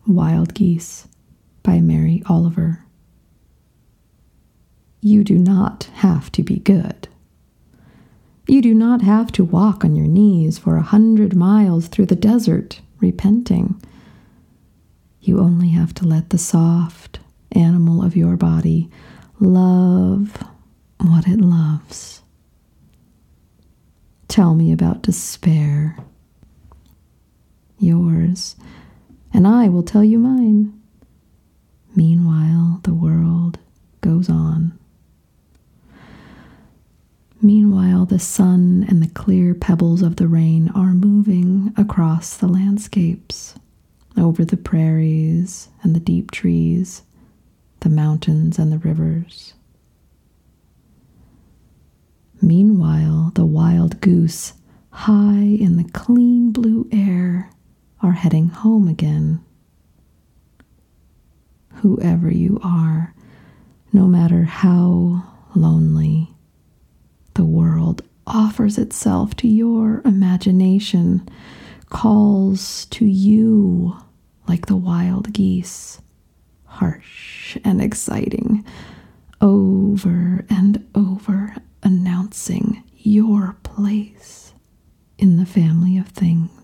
Wild Geese by Mary Oliver. You do not have to be good. You do not have to walk on your knees for 100 miles through the desert, repenting. You only have to let the soft animal of your body love what it loves. Tell me about despair, yours, and I will tell you mine. Meanwhile, the world goes on. Meanwhile, the sun and the clear pebbles of the rain are moving across the landscapes, over the prairies and the deep trees, the mountains and the rivers. Meanwhile, the wild goose, high in the clean blue air, are heading home again. Whoever you are, no matter how lonely, the world offers itself to your imagination, calls to you like the wild geese, harsh and exciting, over and over, announcing your place in the family of things.